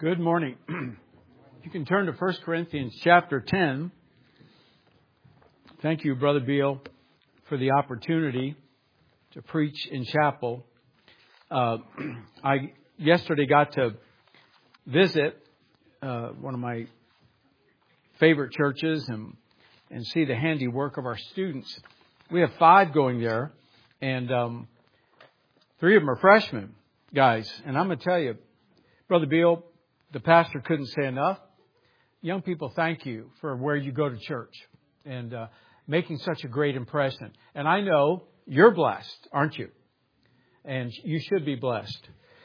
Good morning. You can turn to 1 Corinthians chapter 10. Thank you, Brother Beal, for the opportunity to preach in chapel. I yesterday got to visit one of my favorite churches and see the handiwork of our students. We have 5 going there, and 3 of them are freshmen, guys. And I'm going to tell you, Brother Beal, the pastor couldn't say enough. Young people, thank you for where you go to church and making such a great impression. And I know you're blessed, aren't you? And you should be blessed.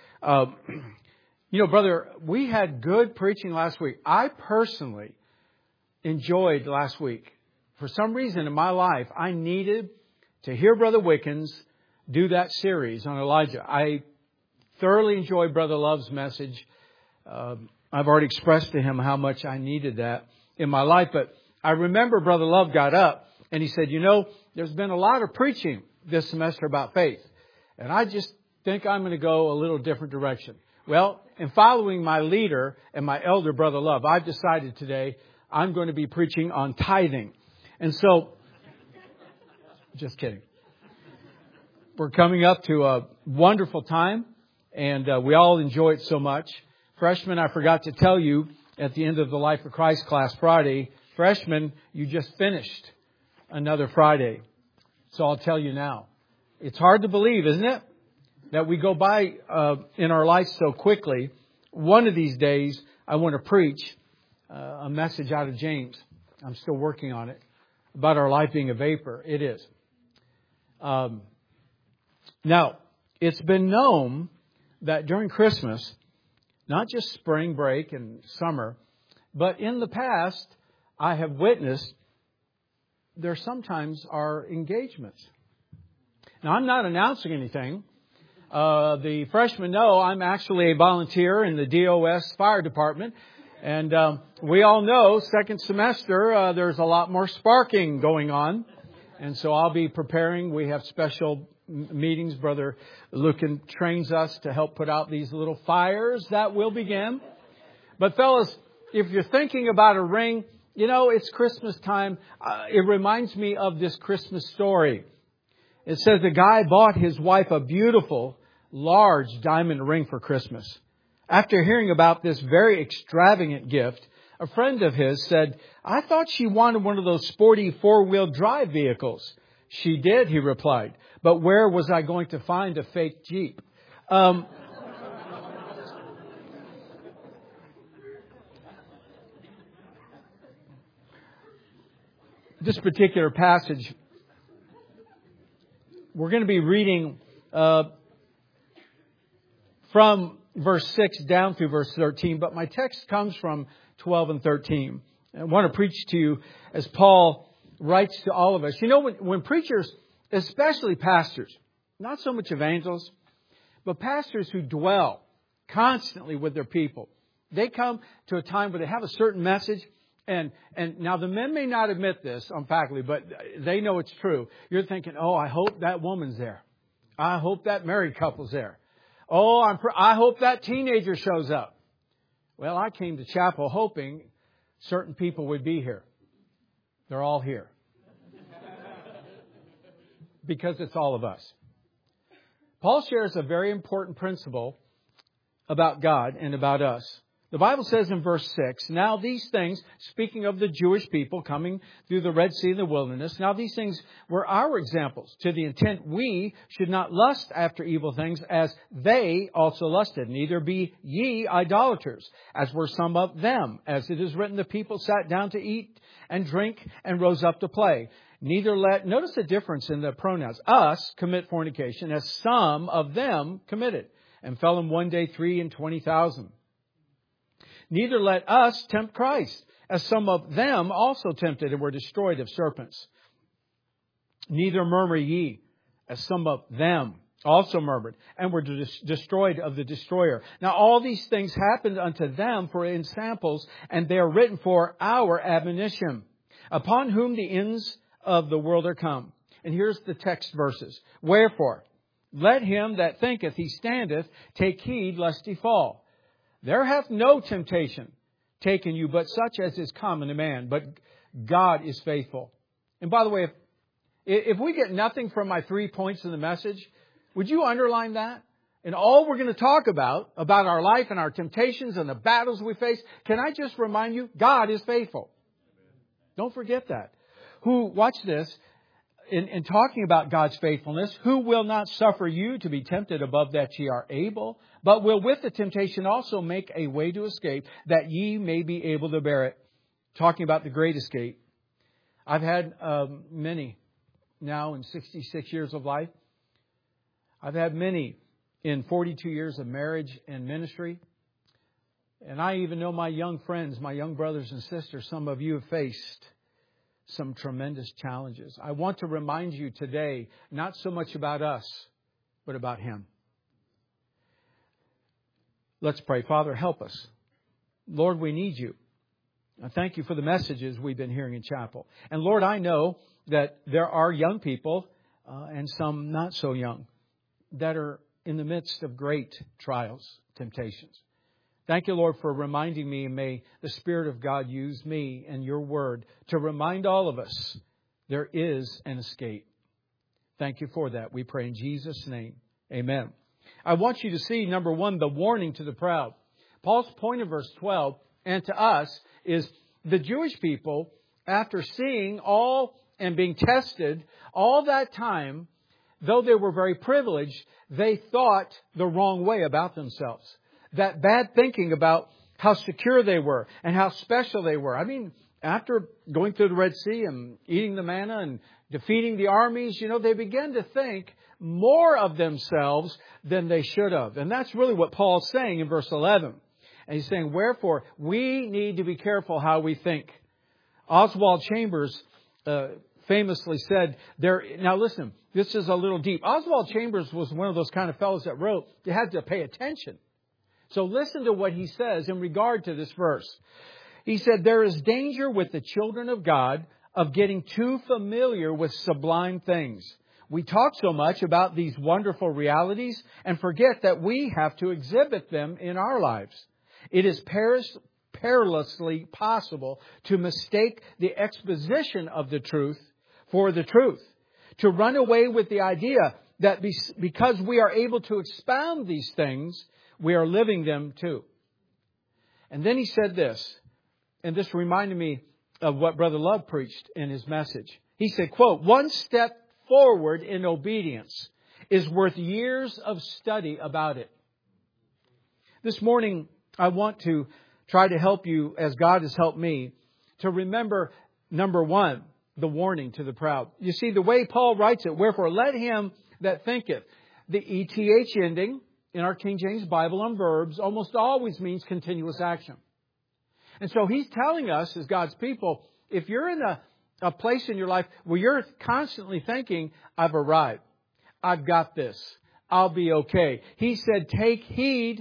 Brother, we had good preaching last week. I personally enjoyed last week. For some reason in my life, I needed to hear Brother Wickens do that series on Elijah. I thoroughly enjoyed Brother Love's message. I've already expressed to him how much I needed that in my life. But I remember Brother Love got up and he said, there's been a lot of preaching this semester about faith. And I just think I'm going to go a little different direction. Well, in following my leader and my elder, Brother Love, I've decided today I'm going to be preaching on tithing. And so, just kidding. We're coming up to a wonderful time and we all enjoy it so much. Freshmen, I forgot to tell you at the end of the Life of Christ class Friday, freshmen, you just finished another Friday. So I'll tell you now. It's hard to believe, isn't it? That we go by in our life so quickly. One of these days, I want to preach a message out of James. I'm still working on it. About our life being a vapor. It is. Now, it's been known that during Christmas, not just spring break and summer, but in the past, I have witnessed there sometimes are engagements. Now, I'm not announcing anything. The freshmen know I'm actually a volunteer in the DOS fire department. And we all know second semester, there's a lot more sparking going on. And so I'll be preparing. We have special meetings. Brother Lucan trains us to help put out these little fires that will begin. But fellas, if you're thinking about a ring, it's Christmas time. It reminds me of this Christmas story. It says a guy bought his wife a beautiful, large diamond ring for Christmas. After hearing about this very extravagant gift, a friend of his said, "I thought she wanted one of those sporty 4-wheel drive vehicles." "She did," he replied. "But where was I going to find a fake Jeep?" This particular passage, we're going to be reading from verse 6 down through verse 13, but my text comes from 12 and 13. I want to preach to you as Paul writes to all of us. When preachers, especially pastors, not so much evangelists, but pastors who dwell constantly with their people, they come to a time where they have a certain message. And now the men may not admit this on faculty, but they know it's true. You're thinking, I hope that woman's there. I hope that married couple's there. I hope that teenager shows up. Well, I came to chapel hoping certain people would be here. They're all here. Because it's all of us. Paul shares a very important principle about God and about us. The Bible says in verse 6, "Now these things," speaking of the Jewish people coming through the Red Sea in the wilderness, "now these things were our examples, to the intent we should not lust after evil things as they also lusted. Neither be ye idolaters, as were some of them. As it is written, the people sat down to eat and drink and rose up to play. Neither let," notice the difference in the pronouns, "us commit fornication, as some of them committed, and fell in one day 23,000. Neither let us tempt Christ, as some of them also tempted and were destroyed of serpents. Neither murmur ye, as some of them also murmured and were destroyed of the destroyer. Now all these things happened unto them for ensamples, and they are written for our admonition, upon whom the ends of the world are come." And here's the text verses. "Wherefore, let him that thinketh he standeth take heed lest he fall. There hath no temptation taken you, but such as is common to man. But God is faithful. And by the way, if we get nothing from my 3 points in the message, would you underline that? And all we're going to talk about our life and our temptations and the battles we face, can I just remind you, God is faithful. Don't forget that. Watch this, in talking about God's faithfulness, who will not suffer you to be tempted above that ye are able, but will with the temptation also make a way to escape, that ye may be able to bear it. Talking about the great escape. I've had many now in 66 years of life. I've had many in 42 years of marriage and ministry. And I even know my young friends, my young brothers and sisters, some of you have faced some tremendous challenges. I want to remind you today, not so much about us, but about Him. Let's pray. Father, help us. Lord, we need You. I thank You for the messages we've been hearing in chapel. And Lord, I know that there are young people and some not so young that are in the midst of great trials, temptations. Thank You, Lord, for reminding me, and may the Spirit of God use me and Your Word to remind all of us there is an escape. Thank You for that. We pray in Jesus' name. Amen. I want you to see, number one, the warning to the proud. Paul's point in verse 12, and to us, is the Jewish people, after seeing all and being tested all that time, though they were very privileged, they thought the wrong way about themselves. That bad thinking about how secure they were and how special they were. I mean, after going through the Red Sea and eating the manna and defeating the armies, they began to think more of themselves than they should have. And that's really what Paul's saying in verse 11. And he's saying, wherefore, we need to be careful how we think. Oswald Chambers famously said, now listen, this is a little deep. Oswald Chambers was one of those kind of fellows that wrote, you had to pay attention. So listen to what he says in regard to this verse. He said, there is danger with the children of God of getting too familiar with sublime things. We talk so much about these wonderful realities and forget that we have to exhibit them in our lives. It is perilously possible to mistake the exposition of the truth for the truth. To run away with the idea that because we are able to expound these things, we are living them too. And then he said this, and this reminded me of what Brother Love preached in his message. He said, quote, one step forward in obedience is worth years of study about it. This morning, I want to try to help you, as God has helped me, to remember, number one, the warning to the proud. You see, the way Paul writes it, wherefore let him that thinketh. The ETH ending in our King James Bible on verbs almost always means continuous action. And so he's telling us as God's people, if you're in a place in your life where you're constantly thinking, I've arrived, I've got this, I'll be okay. He said, take heed.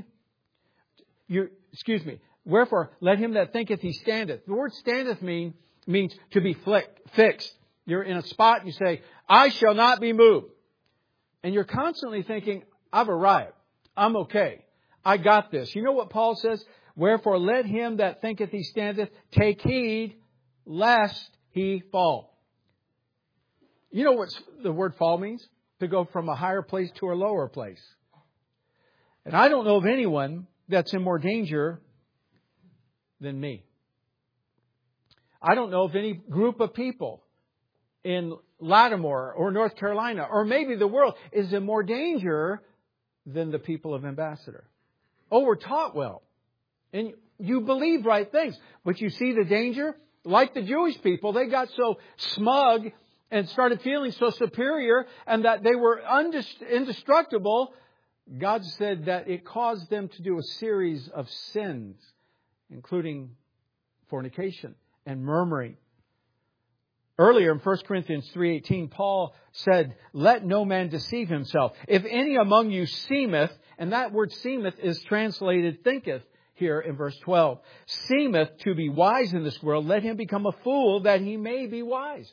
Wherefore, let him that thinketh he standeth. The word standeth means to be fixed. You're in a spot and you say, I shall not be moved. And you're constantly thinking, I've arrived. I'm okay. I got this. You know what Paul says? Wherefore, let him that thinketh he standeth take heed lest he fall. You know what the word fall means? To go from a higher place to a lower place. And I don't know of anyone that's in more danger than me. I don't know of any group of people in Lattimore or North Carolina or maybe the world is in more danger than the people of Ambassador. Oh, we're taught well. And you believe right things. But you see the danger? Like the Jewish people, they got so smug and started feeling so superior and that they were indestructible. God said that it caused them to do a series of sins, including fornication and murmuring. Earlier in 1 Corinthians 3:18, Paul said, let no man deceive himself. If any among you seemeth, and that word seemeth is translated thinketh here in verse 12, seemeth to be wise in this world, let him become a fool that he may be wise.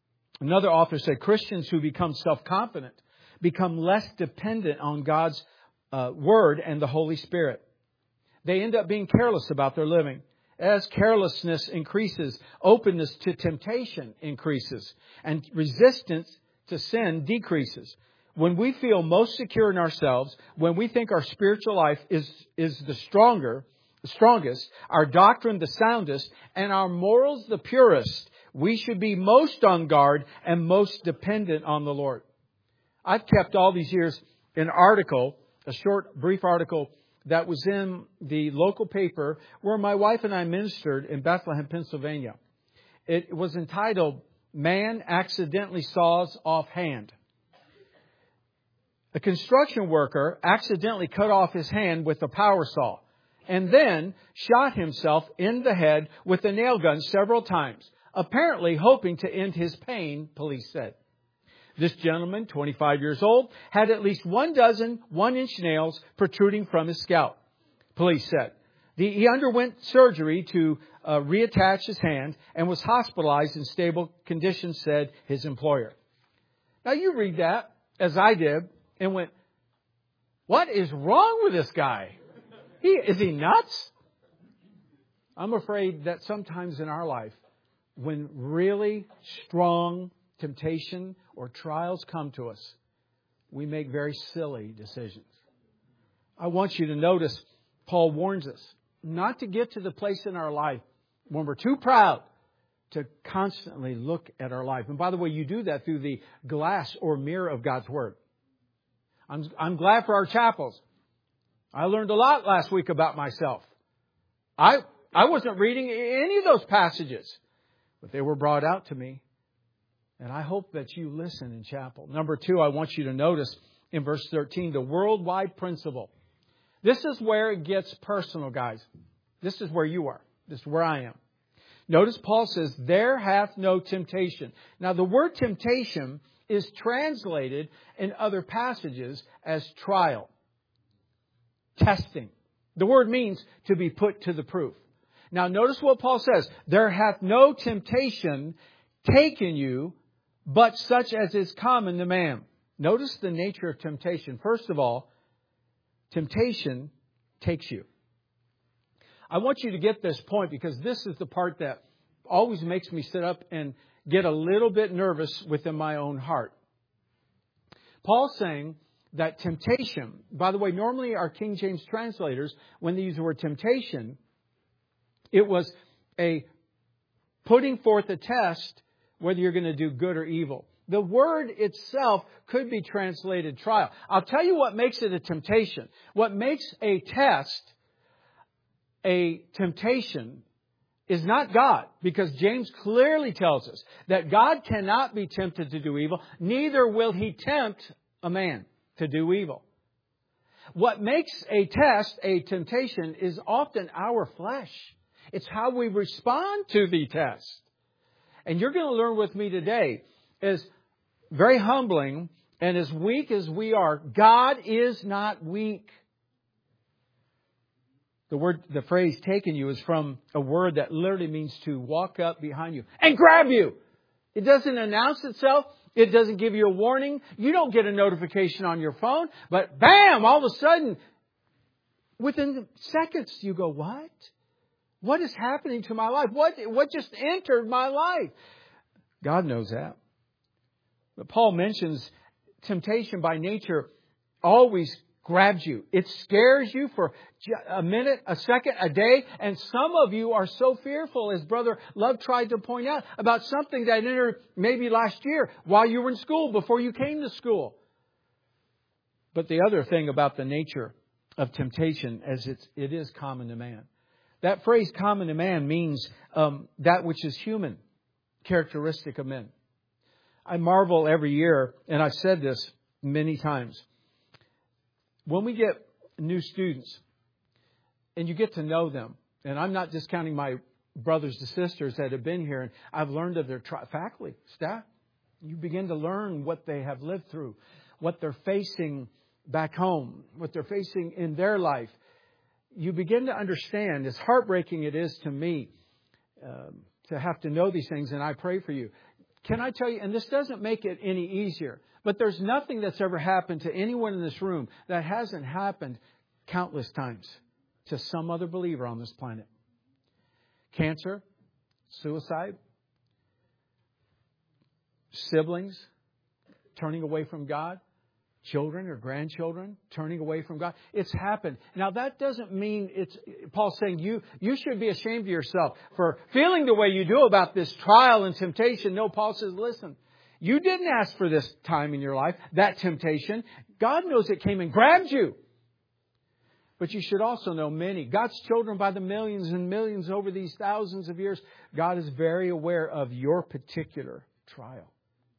Another author said, Christians who become self-confident become less dependent on God's Word and the Holy Spirit. They end up being careless about their living. As carelessness increases, openness to temptation increases, and resistance to sin decreases. When we feel most secure in ourselves, when we think our spiritual life is the strongest, our doctrine the soundest, and our morals the purest, we should be most on guard and most dependent on the Lord. I've kept all these years an article, a short, brief article that was in the local paper where my wife and I ministered in Bethlehem, Pennsylvania. It was entitled, "Man Accidentally Saws Off Hand." A construction worker accidentally cut off his hand with a power saw and then shot himself in the head with a nail gun several times, apparently hoping to end his pain, police said. This gentleman, 25 years old, had at least 12 one-inch nails protruding from his scalp, police said. He underwent surgery to reattach his hand and was hospitalized in stable condition, said his employer. Now you read that, as I did, and went, what is wrong with this guy? Is he nuts? I'm afraid that sometimes in our life, when really strong temptation or trials come to us, we make very silly decisions. I want you to notice, Paul warns us not to get to the place in our life when we're too proud to constantly look at our life. And by the way, you do that through the glass or mirror of God's Word. I'm glad for our chapels. I learned a lot last week about myself. I wasn't reading any of those passages, but they were brought out to me. And I hope that you listen in chapel. Number 2, I want you to notice in verse 13, the worldwide principle. This is where it gets personal, guys. This is where you are. This is where I am. Notice Paul says, there hath no temptation. Now, the word temptation is translated in other passages as trial, testing. The word means to be put to the proof. Now, notice what Paul says. There hath no temptation taken you, but such as is common to man. Notice the nature of temptation. First of all, temptation takes you. I want you to get this point because this is the part that always makes me sit up and get a little bit nervous within my own heart. Paul's saying that temptation, by the way, normally our King James translators, when they use the word temptation, it was a putting forth a test whether you're going to do good or evil. The word itself could be translated trial. I'll tell you what makes it a temptation. What makes a test a temptation is not God, because James clearly tells us that God cannot be tempted to do evil, neither will He tempt a man to do evil. What makes a test a temptation is often our flesh. It's how we respond to the test. And you're going to learn with me today, as very humbling and as weak as we are, God is not weak. The phrase taken you is from a word that literally means to walk up behind you and grab you. It doesn't announce itself. It doesn't give you a warning. You don't get a notification on your phone. But bam, all of a sudden, within seconds, you go, what? What is happening to my life? What just entered my life? God knows that. But Paul mentions temptation by nature always grabs you. It scares you for a minute, a second, a day. And some of you are so fearful, as Brother Love tried to point out, about something that entered maybe last year while you were in school, before you came to school. But the other thing about the nature of temptation is it is common to man. That phrase, common to man, means that which is human, characteristic of men. I marvel every year, and I've said this many times, when we get new students and you get to know them, and I'm not discounting my brothers and sisters that have been here, and I've learned of their faculty, staff. You begin to learn what they have lived through, what they're facing back home, what they're facing in their life. You begin to understand, as heartbreaking it is to me to have to know these things, and I pray for you. can I tell you, and this doesn't make it any easier, but there's nothing that's ever happened to anyone in this room that hasn't happened countless times to some other believer on this planet. Cancer, suicide, siblings turning away from God, children or grandchildren turning away from God. It's happened. Now that doesn't mean Paul's saying you should be ashamed of yourself for feeling the way you do about this trial and temptation. No, Paul says, listen, you didn't ask for this time in your life, that temptation. God knows it came and grabbed you. But you should also know many, God's children by the millions and millions over these thousands of years, God is very aware of your particular trial.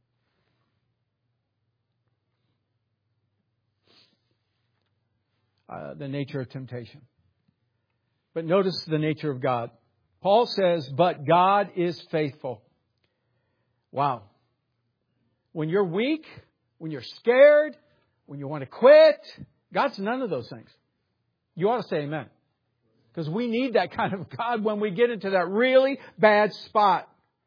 The nature of temptation. But notice the nature of God. Paul says, but God is faithful. Wow. When you're weak, when you're scared, when you want to quit, God's none of those things. You ought to say amen. Because we need that kind of God when we get into that really bad spot.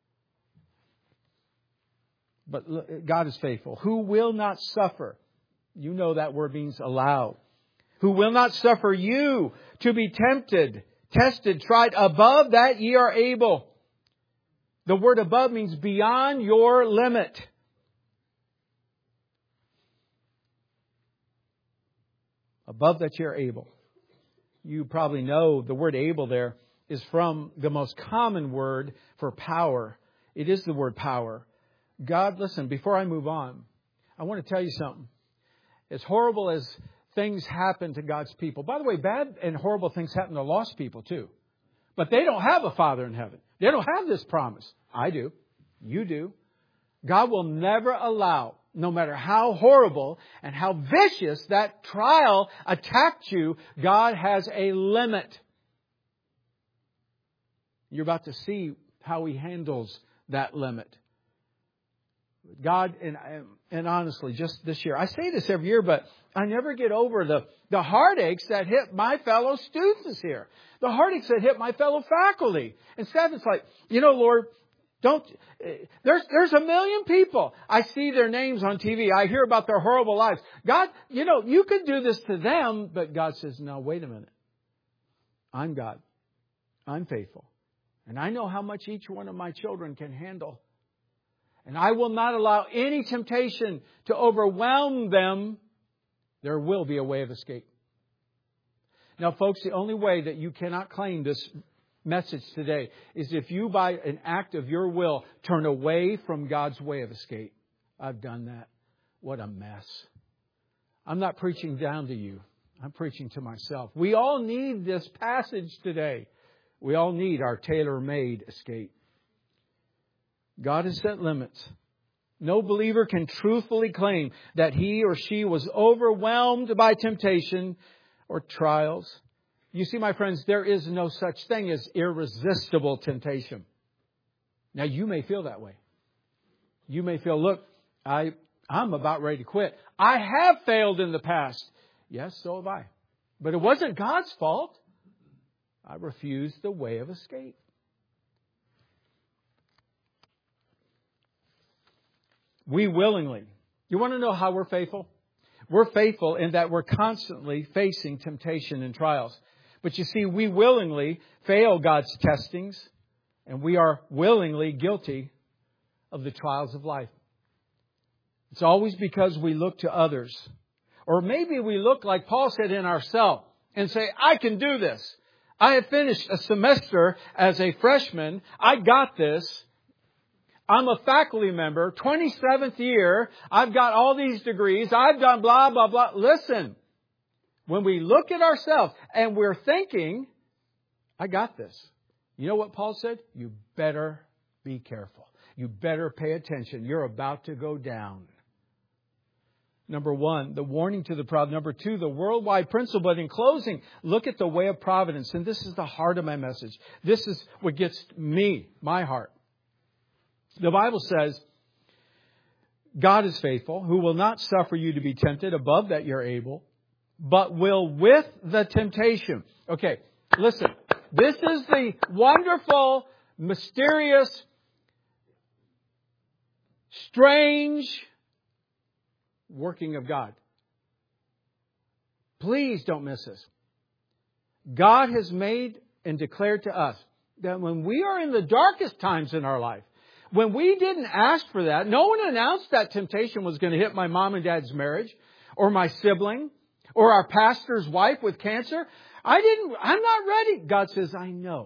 But God is faithful. Who will not suffer? You know that word means allow. Who will not suffer you to be tempted, tested, tried above that ye are able. The word above means beyond your limit. Above that you're able. You probably know the word able there is from the most common word for power. It is the word power. God, listen, before I move on, I want to tell you something. As horrible as things happen to God's people. By the way, bad and horrible things happen to lost people too. But they don't have a Father in heaven. They don't have this promise. I do. You do. God will never allow, no matter how horrible and how vicious that trial attacked you, God has a limit. You're about to see how He handles that limit. God, and honestly, just this year, I say this every year, but I never get over the heartaches that hit my fellow students here. The heartaches that hit my fellow faculty and staff. It's like, Lord, there's a million people. I see their names on TV. I hear about their horrible lives. God, you could do this to them, but God says, no, wait a minute. I'm God. I'm faithful. And I know how much each one of my children can handle. And I will not allow any temptation to overwhelm them. There will be a way of escape. Now, folks, the only way that you cannot claim this message today is if you, by an act of your will, turn away from God's way of escape. I've done that. What a mess. I'm not preaching down to you. I'm preaching to myself. We all need this passage today. We all need our tailor-made escape. God has set limits. No believer can truthfully claim that he or she was overwhelmed by temptation or trials. You see, my friends, there is no such thing as irresistible temptation. Now, you may feel that way. You may feel, look, I'm about ready to quit. I have failed in the past. Yes, so have I. But it wasn't God's fault. I refused the way of escape. We willingly. You want to know how we're faithful? We're faithful in that we're constantly facing temptation and trials. But you see, we willingly fail God's testings, and we are willingly guilty of the trials of life. It's always because we look to others. Or maybe we look, like Paul said, in ourselves and say, I can do this. I have finished a semester as a freshman. I got this. I'm a faculty member, 27th year. I've got all these degrees. I've done blah, blah, blah. Listen, when we look at ourselves and we're thinking, I got this. You know what Paul said? You better be careful. You better pay attention. You're about to go down. Number one, the warning to the proud. Number two, the worldwide principle. But in closing, look at the way of providence. And this is the heart of my message. This is what gets me, my heart. The Bible says, God is faithful, who will not suffer you to be tempted above that you're able, but will with the temptation. Okay, listen. This is the wonderful, mysterious strange working of God. Please don't miss this. God has made and declared to us that when we are in the darkest times in our life, when we didn't ask for that, no one announced that temptation was going to hit my mom and dad's marriage, or my sibling, or our pastor's wife with cancer. I'm not ready. God says, I know.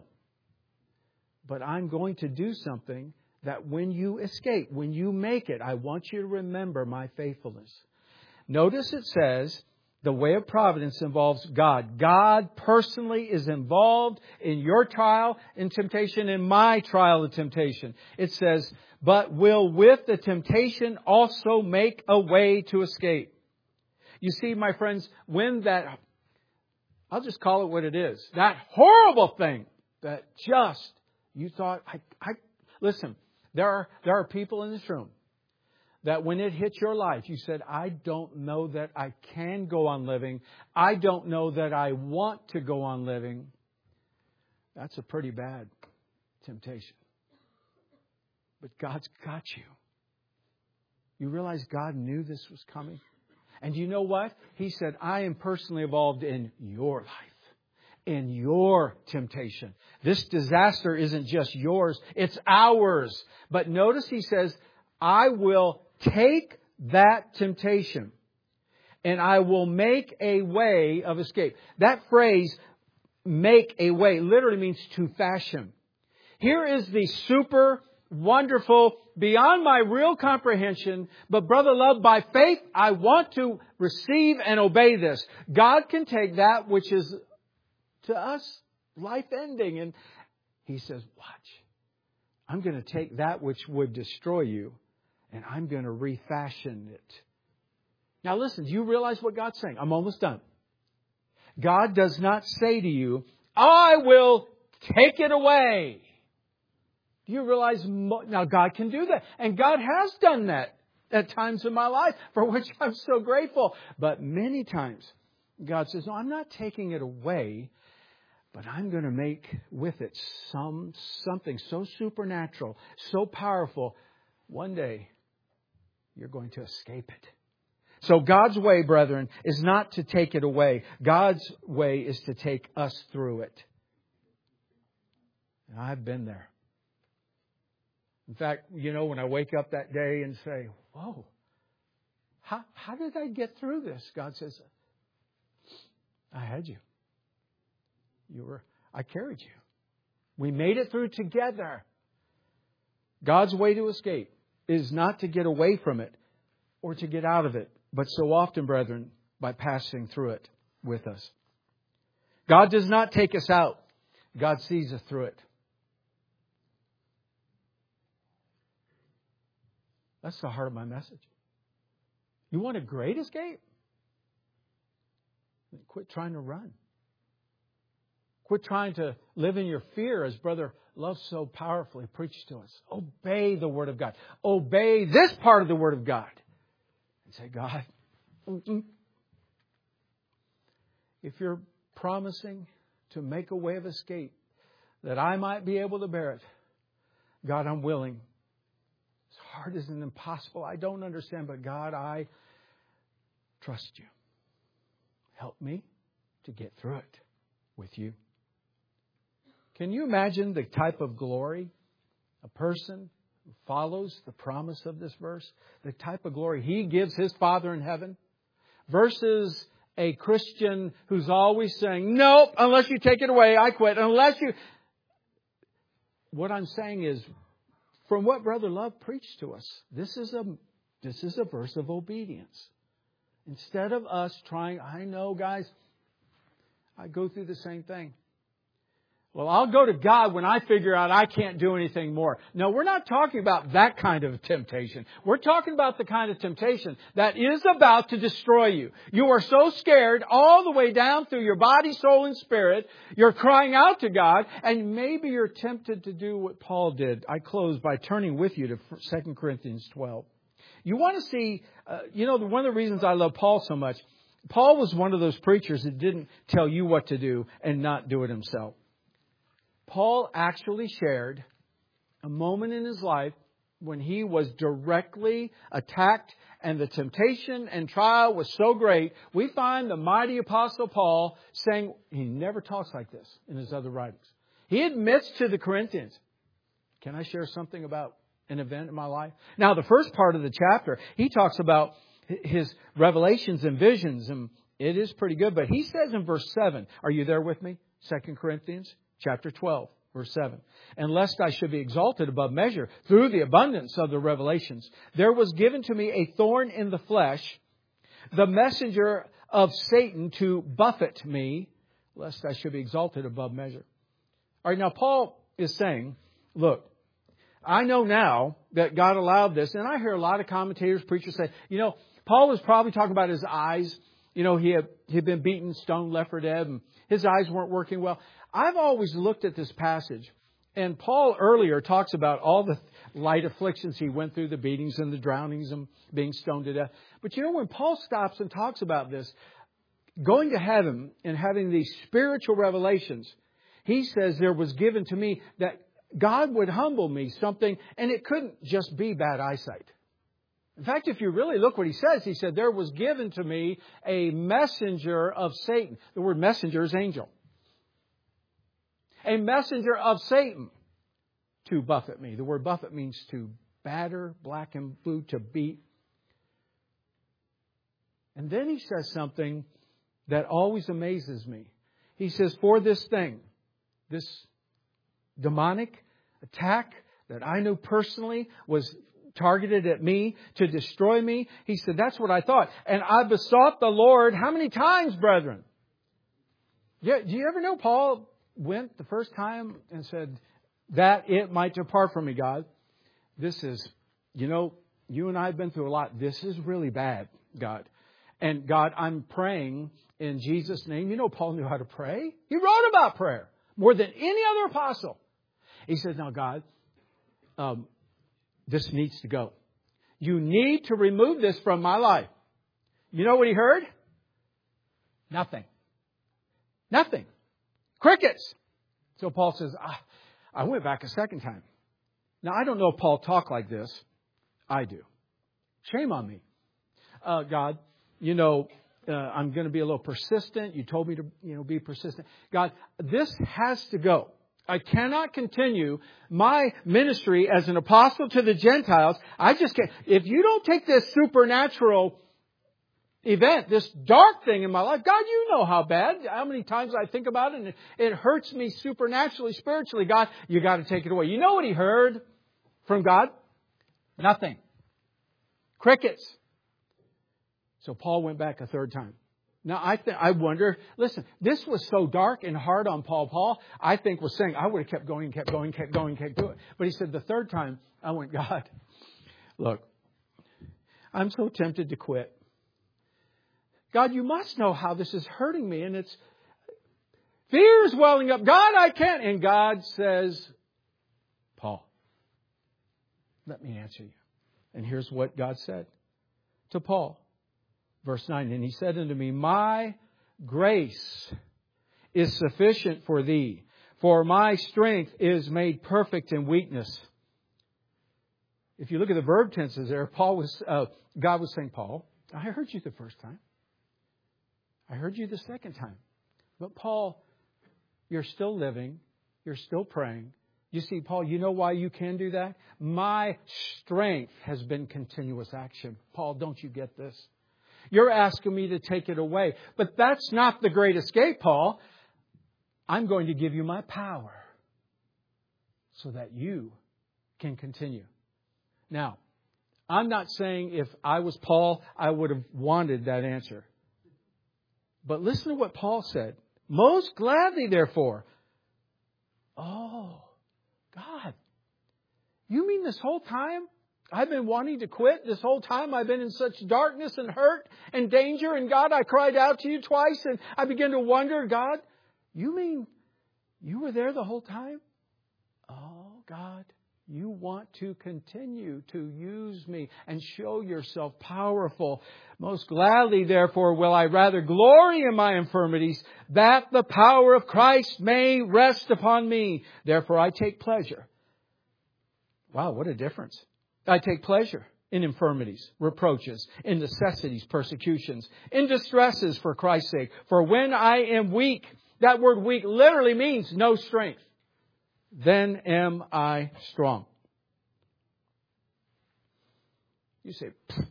But I'm going to do something that when you escape, when you make it, I want you to remember my faithfulness. Notice it says, the way of providence involves God. God personally is involved in your trial and temptation, in my trial and temptation. It says, but will with the temptation also make a way to escape. You see, my friends, when that, I'll just call it what it is, that horrible thing that just, you thought, listen, there are people in this room that when it hit your life, you said, I don't know that I can go on living. I don't know that I want to go on living. That's a pretty bad temptation. But God's got you. You realize God knew this was coming? And you know what? He said, I am personally involved in your life, in your temptation. This disaster isn't just yours, it's ours. But notice He says, I will take that temptation and I will make a way of escape. That phrase, make a way, literally means to fashion. Here is the super wonderful, beyond my real comprehension, but brother love, by faith, I want to receive and obey this. God can take that which is to us life-ending, and He says, watch, I'm going to take that which would destroy you, and I'm going to refashion it. Now listen, do you realize what God's saying? I'm almost done. God does not say to you, I will take it away. Do you realize? Now God can do that. And God has done that at times in my life, for which I'm so grateful. But many times God says, no, I'm not taking it away, but I'm going to make with it something so supernatural, so powerful. One day, you're going to escape it. So God's way, brethren, is not to take it away. God's way is to take us through it. And I've been there. In fact, you know, when I wake up that day and say, whoa, how did I get through this? God says, I had you. I carried you. We made it through together. God's way to escape is not to get away from it or to get out of it, but so often, brethren, by passing through it with us. God does not take us out. God sees us through it. That's the heart of my message. You want a great escape? Quit trying to run. Quit trying to live in your fear, as Brother Love so powerfully preached to us. Obey the Word of God. Obey this part of the Word of God. And say, God, if you're promising to make a way of escape that I might be able to bear it, God, I'm willing. It's hard as an impossible. I don't understand, but God, I trust you. Help me to get through it with you. Can you imagine the type of glory a person who follows the promise of this verse, the type of glory He gives His Father in heaven, versus a Christian who's always saying, nope, unless you take it away, I quit. Unless you... What I'm saying is, from what Brother Love preached to us, this is a verse of obedience. Instead of us trying, I know, guys, I go through the same thing. Well, I'll go to God when I figure out I can't do anything more. No, we're not talking about that kind of temptation. We're talking about the kind of temptation that is about to destroy you. You are so scared all the way down through your body, soul, and spirit. You're crying out to God, and maybe you're tempted to do what Paul did. I close by turning with you to 2 Corinthians 12. You want to see, one of the reasons I love Paul so much, Paul was one of those preachers that didn't tell you what to do and not do it himself. Paul actually shared a moment in his life when he was directly attacked and the temptation and trial was so great, we find the mighty Apostle Paul saying he never talks like this in his other writings. He admits to the Corinthians, can I share something about an event in my life? Now, the first part of the chapter, he talks about his revelations and visions, and it is pretty good. But he says in verse 7, are you there with me? 2 Corinthians chapter 12. Verse 7, and lest I should be exalted above measure through the abundance of the revelations, there was given to me a thorn in the flesh, the messenger of Satan to buffet me, lest I should be exalted above measure. All right, now Paul is saying, look, I know now that God allowed this, and I hear a lot of commentators, preachers say, Paul was probably talking about his eyes. He had been beaten, stoned, left for dead, and his eyes weren't working well. I've always looked at this passage, and Paul earlier talks about all the light afflictions he went through, the beatings and the drownings and being stoned to death. But when Paul stops and talks about this, going to heaven and having these spiritual revelations, he says there was given to me that God would humble me something, and it couldn't just be bad eyesight. In fact, if you really look what he said, there was given to me a messenger of Satan. The word messenger is angel. A messenger of Satan to buffet me. The word buffet means to batter, black and blue, to beat. And then he says something that always amazes me. He says, for this thing, this demonic attack that I knew personally was targeted at me to destroy me. He said, that's what I thought. And I besought the Lord, how many times, brethren? Yeah, do you ever know Paul went the first time and said that it might depart from me, God? This is, you and I have been through a lot. This is really bad, God. And God, I'm praying in Jesus' name. Paul knew how to pray. He wrote about prayer more than any other apostle. He said, now God, this needs to go. You need to remove this from my life. You know what he heard? Nothing. Nothing. Crickets. So Paul says, I went back a second time. Now, I don't know if Paul talked like this. I do. Shame on me. God, I'm going to be a little persistent. You told me to, be persistent. God, this has to go. I cannot continue my ministry as an apostle to the Gentiles. I just can't. If you don't take this supernatural event, this dark thing in my life, God, you know how many times I think about it, and it hurts me supernaturally, spiritually. God, you got to take it away. You know what he heard from God? Nothing. Crickets. So Paul went back a third time. Now, I wonder, listen, this was so dark and hard on Paul. Paul, I think, was saying, I would have kept going. But he said, the third time, I went, God, look, I'm so tempted to quit. God, you must know how this is hurting me. And it's fear's welling up. God, I can't. And God says, Paul, let me answer you. And here's what God said to Paul. Verse 9, and he said unto me, my grace is sufficient for thee, for my strength is made perfect in weakness. If you look at the verb tenses there, God was saying, Paul, I heard you the first time. I heard you the second time. But Paul, you're still living. You're still praying. You see, Paul, you know why you can do that? My strength has been continuous action. Paul, don't you get this? You're asking me to take it away. But that's not the great escape, Paul. I'm going to give you my power so that you can continue. Now, I'm not saying if I was Paul, I would have wanted that answer. But listen to what Paul said. Most gladly, therefore. Oh, God. You mean this whole time I've been wanting to quit? This whole time I've been in such darkness and hurt and danger. And God, I cried out to you twice and I began to wonder, God, you mean you were there the whole time? Oh, God, you want to continue to use me and show yourself powerful. Most gladly, therefore, will I rather glory in my infirmities, that the power of Christ may rest upon me. Therefore, I take pleasure. Wow, what a difference. I take pleasure in infirmities, reproaches, in necessities, persecutions, in distresses for Christ's sake. For when I am weak, that word weak literally means no strength, then am I strong. You say,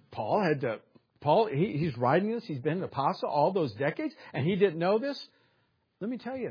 he's writing this, he's been an apostle all those decades, and he didn't know this? Let me tell you,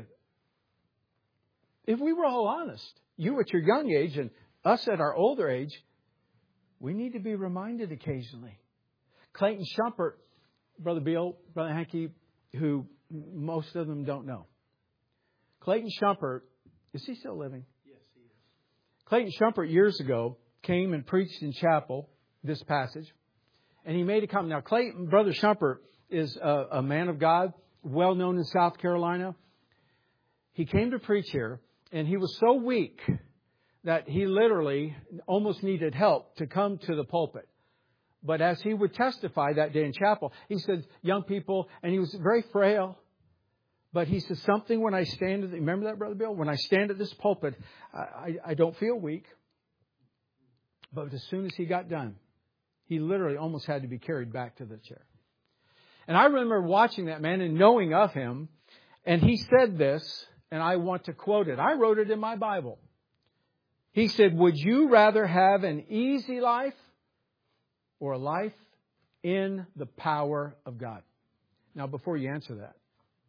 if we were all honest, you at your young age and us at our older age, we need to be reminded occasionally. Clayton Shumpert, Brother Bill, Brother Hanky, who most of them don't know. Clayton Shumpert, is he still living? Yes, he is. Clayton Shumpert years ago came and preached in chapel this passage. And he made a comment. Now, Clayton, Brother Shumpert is a man of God, well known in South Carolina. He came to preach here, and he was so weak that he literally almost needed help to come to the pulpit. But as he would testify that day in chapel, he said, young people, and he was very frail. But he said, something when I stand at remember that, Brother Bill? When I stand at this pulpit, I don't feel weak. But as soon as he got done, he literally almost had to be carried back to the chair. And I remember watching that man and knowing of him. And he said this, and I want to quote it. I wrote it in my Bible. He said, would you rather have an easy life or a life in the power of God? Now, before you answer that,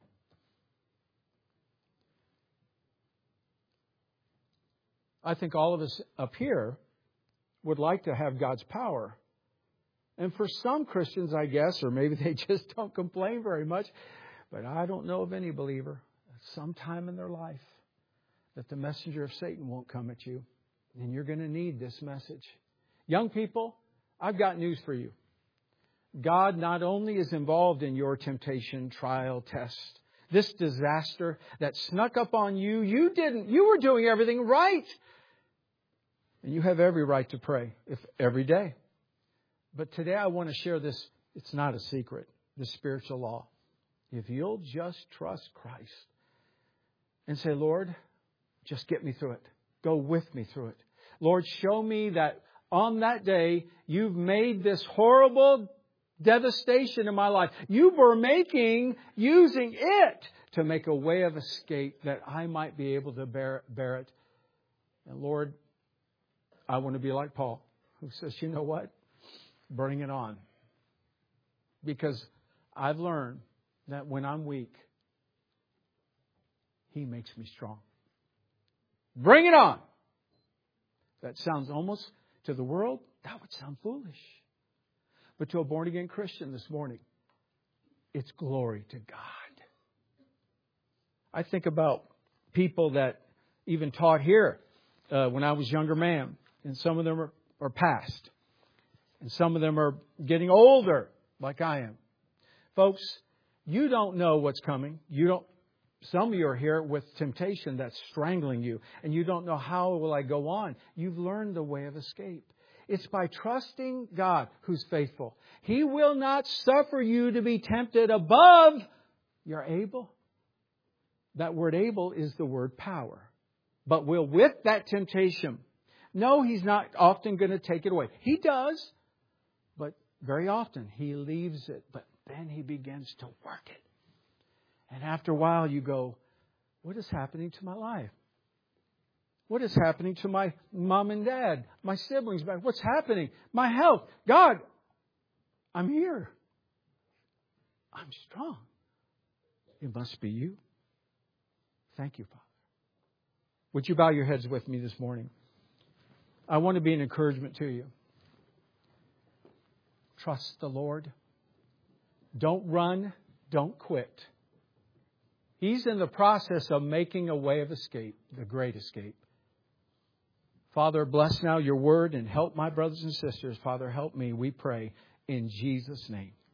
I think all of us up here would like to have God's power. And for some Christians, I guess, or maybe they just don't complain very much, but I don't know of any believer at some time in their life that the messenger of Satan won't come at you. And you're going to need this message. Young people, I've got news for you. God not only is involved in your temptation, trial, test, this disaster that snuck up on you, you were doing everything right. And you have every right to pray every day. But today I want to share this. It's not a secret. The spiritual law. If you'll just trust Christ and say, Lord, just get me through it. Go with me through it. Lord, show me that on that day you've made this horrible devastation in my life. You were using it to make a way of escape that I might be able to bear it. And Lord, I want to be like Paul, who says, you know what? Bring it on. Because I've learned that when I'm weak, He makes me strong. Bring it on. That sounds almost, to the world, that would sound foolish. But to a born-again Christian this morning, it's glory to God. I think about people that even taught here when I was a younger man. And some of them are past. And some of them are getting older, like I am. Folks, you don't know what's coming. Some of you are here with temptation that's strangling you. And you don't know, how will I go on? You've learned the way of escape. It's by trusting God, who's faithful. He will not suffer you to be tempted above you're able. That word able is the word power. But will with that temptation. No, He's not often going to take it away. He does. But very often He leaves it. But then He begins to work it. And after a while you go, what is happening to my life? What is happening to my mom and dad, my siblings? What's happening? My health. God, I'm here. I'm strong. It must be You. Thank You, Father. Would you bow your heads with me this morning? I want to be an encouragement to you. Trust the Lord. Don't run. Don't quit. He's in the process of making a way of escape, the great escape. Father, bless now Your word and help my brothers and sisters. Father, help me, we pray, in Jesus' name.